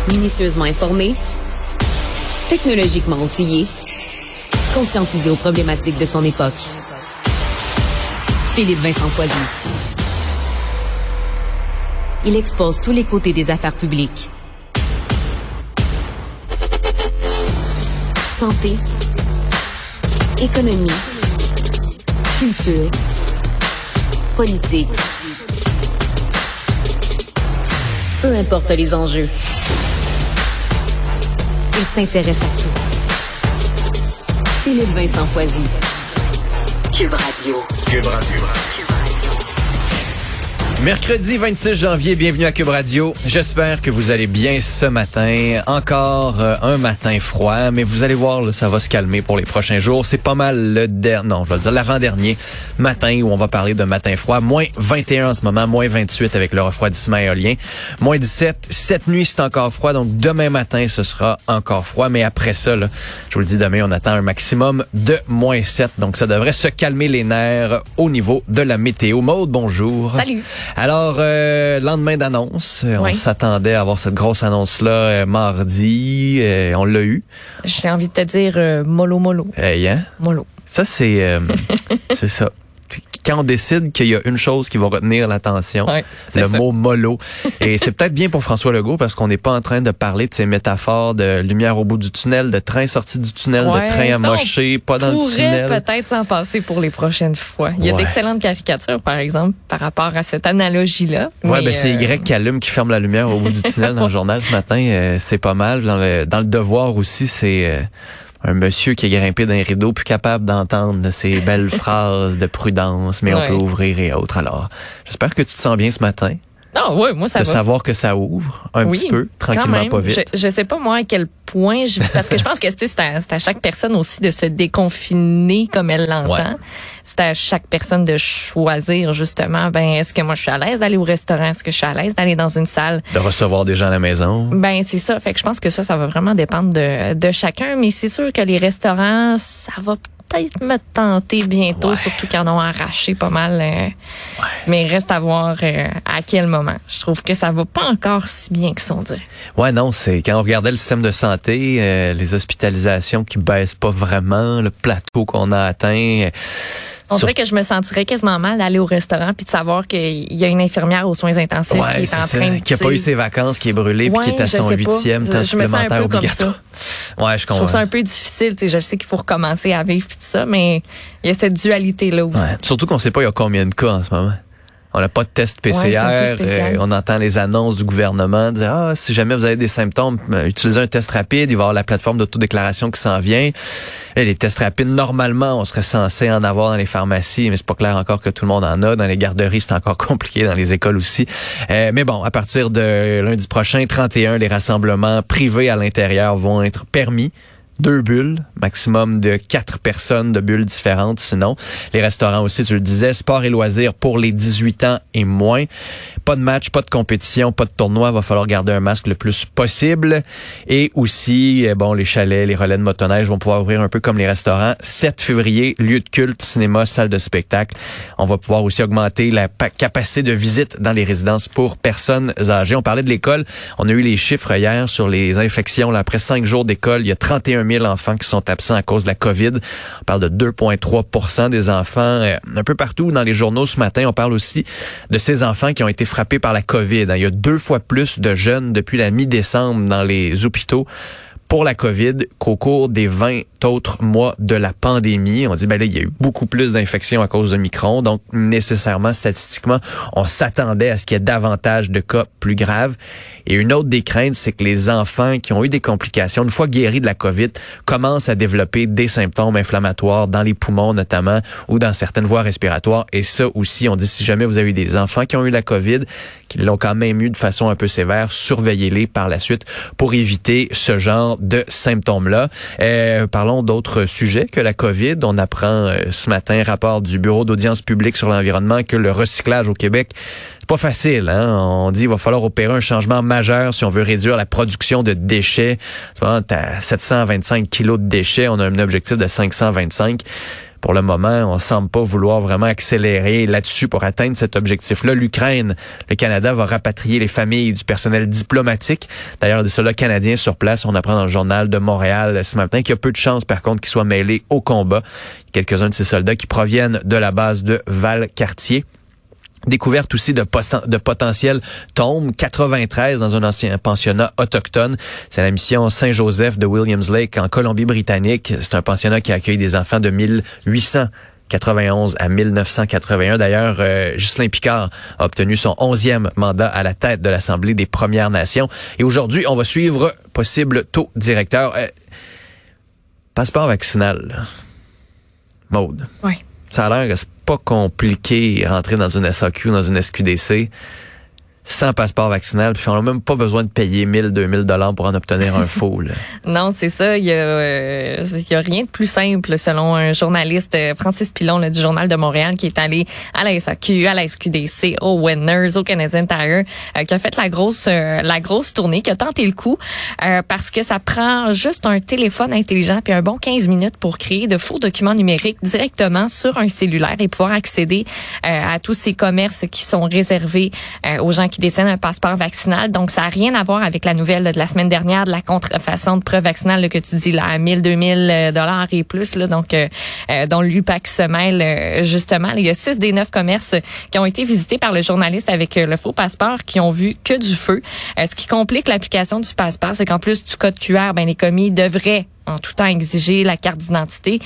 Minutieusement informé, technologiquement outillé, conscientisé aux problématiques de son époque. Philippe Vincent Foisy. Il expose tous les côtés des affaires publiques. Santé, économie, culture, politique. Peu importe les enjeux. Il s'intéresse à tout. Philippe Vincent Foisy. Cube Radio. Cube Radio. Mercredi 26 janvier, bienvenue à Cube Radio. J'espère que vous allez bien ce matin. Encore un matin froid, mais vous allez voir, là, ça va se calmer pour les prochains jours. C'est pas mal l'avant-dernier matin où on va parler de matin froid. Moins 21 en ce moment, moins 28 avec le refroidissement éolien. Moins 17, cette nuit c'est encore froid, donc demain matin ce sera encore froid. Mais après ça, là, je vous le dis, demain on attend un maximum de moins 7. Donc ça devrait se calmer les nerfs au niveau de la météo. Maude, bonjour. Salut. Alors, lendemain d'annonce, on s'attendait à avoir cette grosse annonce-là mardi. On l'a eu. J'ai envie de te dire mollo. Hein? Mollo. Ça, c'est ça. Quand on décide qu'il y a une chose qui va retenir l'attention, le mot mollo. Et c'est peut-être bien pour François Legault parce qu'on n'est pas en train de parler de ces métaphores de lumière au bout du tunnel, de train sorti du tunnel, de train amoché, pas dans le tunnel. On pourrait peut-être s'en passer pour les prochaines fois. Il y a d'excellentes caricatures, par exemple, par rapport à cette analogie-là. Ouais, ben c'est Y Calume qui ferme la lumière au bout du tunnel dans le journal ce matin. C'est pas mal. Dans le Devoir aussi, c'est... un monsieur qui est grimpé dans les rideaux, plus capable d'entendre ces belles phrases de prudence, mais on peut ouvrir et autres. Alors, j'espère que tu te sens bien ce matin. Ah oui, moi ça va. De savoir que ça ouvre un petit peu, tranquillement, pas vite. Je sais pas moi à quel point, parce que je pense que c'est à chaque personne aussi de se déconfiner comme elle l'entend. Ouais. C'est à chaque personne de choisir justement, est-ce que moi je suis à l'aise d'aller au restaurant, est-ce que je suis à l'aise d'aller dans une salle, de recevoir des gens à la maison. C'est ça. Fait que je pense que ça va vraiment dépendre de chacun, mais c'est sûr que les restaurants, ça va peut-être me tenter bientôt, surtout qu'ils en ont arraché pas mal. Mais il reste à voir à quel moment. Je trouve que ça va pas encore si bien que ça, on dirait. Ouais, non, c'est quand on regardait le système de santé, les hospitalisations qui baissent pas vraiment, le plateau qu'on a atteint. On dirait que je me sentirais quasiment mal d'aller au restaurant puis de savoir qu'il y a une infirmière aux soins intensifs qui est en train de... qui a pas eu ses vacances, qui est brûlée puis qui est à son 8e temps supplémentaire obligatoire. Ouais, je comprends. Je trouve ça un peu difficile. Je sais qu'il faut recommencer à vivre puis tout ça, mais il y a cette dualité-là aussi. Ouais. Surtout qu'on sait pas il y a combien de cas en ce moment. On n'a pas de test PCR. On entend les annonces du gouvernement dire si jamais vous avez des symptômes, utilisez un test rapide. Il va y avoir la plateforme d'autodéclaration qui s'en vient. Et les tests rapides, normalement, on serait censé en avoir dans les pharmacies, mais c'est pas clair encore que tout le monde en a. Dans les garderies, c'est encore compliqué, dans les écoles aussi. Mais bon, à partir de lundi prochain, 31, les rassemblements privés à l'intérieur vont être permis. 2 bulles, maximum de 4 personnes de bulles différentes sinon. Les restaurants aussi, tu le disais, sport et loisirs pour les 18 ans et moins. Pas de match, pas de compétition, pas de tournoi, va falloir garder un masque le plus possible. Et aussi, les chalets, les relais de motoneige vont pouvoir ouvrir un peu comme les restaurants. 7 février, lieu de culte, cinéma, salle de spectacle. On va pouvoir aussi augmenter la capacité de visite dans les résidences pour personnes âgées. On parlait de l'école, on a eu les chiffres hier sur les infections. Là, après 5 jours d'école, il y a 31 000 enfants qui sont absents à cause de la COVID. On parle de 2,3% des enfants un peu partout dans les journaux ce matin. On parle aussi de ces enfants qui ont été frappés par la COVID. Il y a 2 fois plus de jeunes depuis la mi-décembre dans les hôpitaux pour la COVID qu'au cours des 20 autres mois de la pandémie. On dit, là, il y a eu beaucoup plus d'infections à cause de Omicron. Donc, nécessairement, statistiquement, on s'attendait à ce qu'il y ait davantage de cas plus graves. Et une autre des craintes, c'est que les enfants qui ont eu des complications, une fois guéris de la COVID, commencent à développer des symptômes inflammatoires dans les poumons notamment ou dans certaines voies respiratoires. Et ça aussi, on dit, si jamais vous avez eu des enfants qui ont eu la COVID, qui l'ont quand même eu de façon un peu sévère, surveillez-les par la suite pour éviter ce genre de symptômes-là. Parlons d'autres sujets que la COVID. On apprend ce matin, rapport du Bureau d'audience publique sur l'environnement, que le recyclage au Québec, c'est pas facile. On dit qu'il va falloir opérer un changement majeur si on veut réduire la production de déchets. C'est vraiment à 725 kilos de déchets. On a un objectif de 525. Pour le moment, on semble pas vouloir vraiment accélérer là-dessus pour atteindre cet objectif-là. L'Ukraine, le Canada va rapatrier les familles du personnel diplomatique. D'ailleurs, des soldats canadiens sur place, on apprend dans le journal de Montréal ce matin qu'il y a peu de chances, par contre, qu'ils soient mêlés au combat. Quelques-uns de ces soldats qui proviennent de la base de Valcartier. Découverte aussi de potentielles tombes, 93 dans un ancien pensionnat autochtone. C'est la mission Saint-Joseph de Williams Lake en Colombie-Britannique. C'est un pensionnat qui accueille des enfants de 1891 à 1981. D'ailleurs, Ghislain Picard a obtenu son 11e mandat à la tête de l'Assemblée des Premières Nations. Et aujourd'hui, on va suivre possible taux directeur. Passeport vaccinal. Maude. Oui. Ça a l'air que c'est pas compliqué rentrer dans une SAQ, dans une SQDC sans passeport vaccinal, puis on n'a même pas besoin de payer 1 000, 2 000 pour en obtenir un faux. Là. Non, c'est ça. Il y a rien de plus simple, selon un journaliste, Francis Pilon, du Journal de Montréal, qui est allé à la SAQ, à la SQDC, au Winners, au Canadian Tire, qui a fait la grosse tournée, qui a tenté le coup, parce que ça prend juste un téléphone intelligent puis un bon 15 minutes pour créer de faux documents numériques directement sur un cellulaire et pouvoir accéder à tous ces commerces qui sont réservés aux gens qui détiennent un passeport vaccinal. Donc, ça n'a rien à voir avec la nouvelle de la semaine dernière de la contrefaçon de preuve vaccinale là, que tu dis là, à 1 000, 2 000 $ et plus. Là, donc, dont l'UPAC se mêle justement. Il y a 6 des 9 commerces qui ont été visités par le journaliste avec le faux passeport qui ont vu que du feu. Ce qui complique l'application du passeport, c'est qu'en plus du code QR, les commis devraient en tout temps exiger la carte d'identité.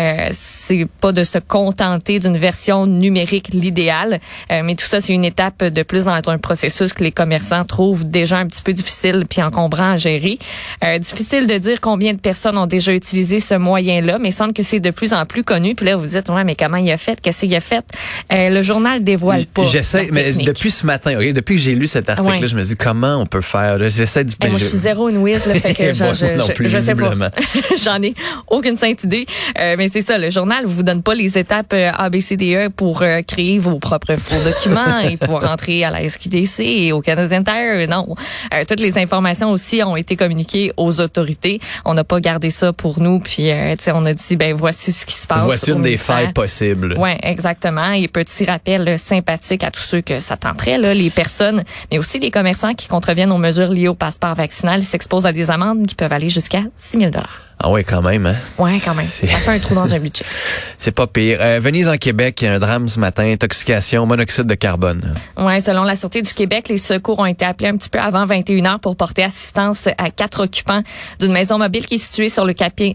C'est pas de se contenter d'une version numérique l'idéal, mais tout ça, c'est une étape de plus dans un processus que les commerçants trouvent déjà un petit peu difficile puis encombrant à gérer. Difficile de dire combien de personnes ont déjà utilisé ce moyen-là, mais il semble que c'est de plus en plus connu. Puis là, vous dites, ouais, mais comment il a fait? Qu'est-ce qu'il a fait? Le journal dévoile pas. J'essaie, mais depuis ce matin, depuis que j'ai lu cet article-là, je me dis, comment on peut faire? J'essaie de... moi, je suis zéro une whiz, là, fait que je sais pas. J'en ai aucune sainte idée. Mais c'est ça, le journal vous donne pas les étapes ABCDE pour créer vos propres faux documents et pouvoir rentrer à la SQDC et au Canadian Tire. Non. Toutes les informations aussi ont été communiquées aux autorités. On n'a pas gardé ça pour nous. Puis, on a dit, voici ce qui se passe. Voici une des failles possibles. Oui, exactement. Et petit rappel sympathique à tous ceux que ça tenterait, là, les personnes, mais aussi les commerçants qui contreviennent aux mesures liées au passeport vaccinal s'exposent à des amendes qui peuvent aller jusqu'à 6 000 $. Ah oui, quand même, hein? Oui, quand même. Ça fait un trou dans un budget. C'est pas pire. Venise en Québec, il y a un drame ce matin, intoxication, monoxyde de carbone. Oui, selon la Sûreté du Québec, les secours ont été appelés un petit peu avant 21h pour porter assistance à 4 occupants d'une maison mobile qui est située sur le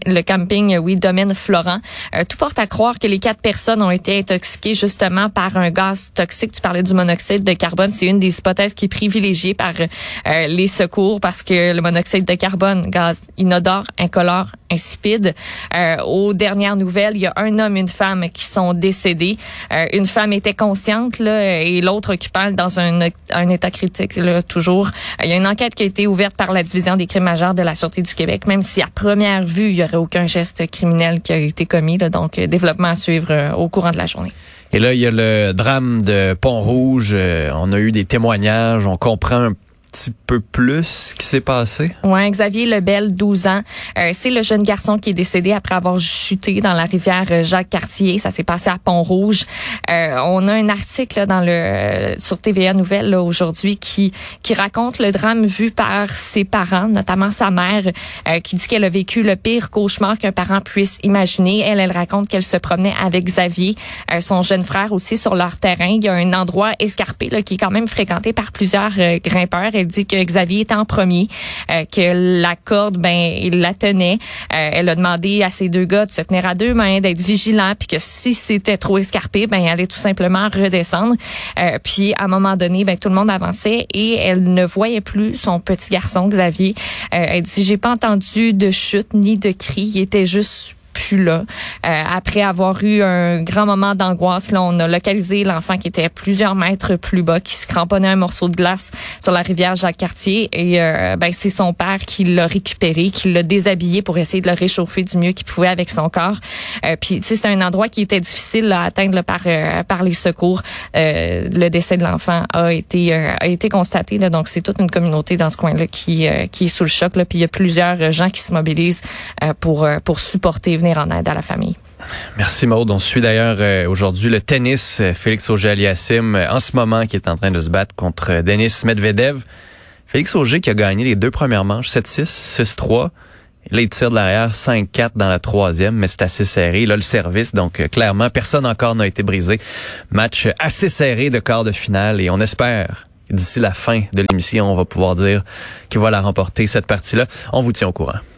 camping Domaine Florent. Tout porte à croire que les 4 personnes ont été intoxiquées justement par un gaz toxique. Tu parlais du monoxyde de carbone. C'est une des hypothèses qui est privilégiée par les secours parce que le monoxyde de carbone, gaz inodore, incolore, insipide. Aux dernières nouvelles, il y a un homme et une femme qui sont décédés. Une femme était consciente là, et l'autre occupant dans un état critique là, toujours. Il y a une enquête qui a été ouverte par la division des crimes majeurs de la Sûreté du Québec, même si à première vue, il n'y aurait aucun geste criminel qui a été commis. Là, donc, développement à suivre au courant de la journée. Et là, il y a le drame de Pont-Rouge. On a eu des témoignages. On comprend un petit peu plus ce qui s'est passé. Ouais, Xavier Lebel, 12 ans. C'est le jeune garçon qui est décédé après avoir chuté dans la rivière Jacques-Cartier. Ça s'est passé à Pont-Rouge. On a un article là, sur TVA Nouvelles là, aujourd'hui qui raconte le drame vu par ses parents, notamment sa mère, qui dit qu'elle a vécu le pire cauchemar qu'un parent puisse imaginer. Elle raconte qu'elle se promenait avec Xavier, son jeune frère aussi, sur leur terrain. Il y a un endroit escarpé là, qui est quand même fréquenté par plusieurs grimpeurs. Elle dit que Xavier était en premier, que la corde, il la tenait. Elle a demandé à ses 2 gars de se tenir à 2 mains, d'être vigilants, puis que si c'était trop escarpé, elle allait tout simplement redescendre. Puis à un moment donné, tout le monde avançait et elle ne voyait plus son petit garçon Xavier. Elle dit, j'ai pas entendu de chute ni de cri, il était juste plus là. Après avoir eu un grand moment d'angoisse, là, on a localisé l'enfant qui était plusieurs mètres plus bas, qui se cramponnait un morceau de glace sur la rivière Jacques-Cartier. Et c'est son père qui l'a récupéré, qui l'a déshabillé pour essayer de le réchauffer du mieux qu'il pouvait avec son corps. Puis, c'est un endroit qui était difficile à atteindre là, par les secours. Le décès de l'enfant a été constaté. Là, donc, c'est toute une communauté dans ce coin-là qui est sous le choc. Là, puis, il y a plusieurs gens qui se mobilisent pour supporter, venir en aide à la famille. Merci Maude. On suit d'ailleurs aujourd'hui le tennis. Félix Auger-Aliassime, en ce moment, qui est en train de se battre contre Denis Medvedev. Félix Auger qui a gagné les 2 premières manches, 7-6, 6-3. Là, il tire de l'arrière 5-4 dans la 3e, mais c'est assez serré. Là, le service, donc clairement, personne encore n'a été brisé. Match assez serré de quart de finale et on espère d'ici la fin de l'émission, on va pouvoir dire qu'il va la remporter, cette partie-là. On vous tient au courant.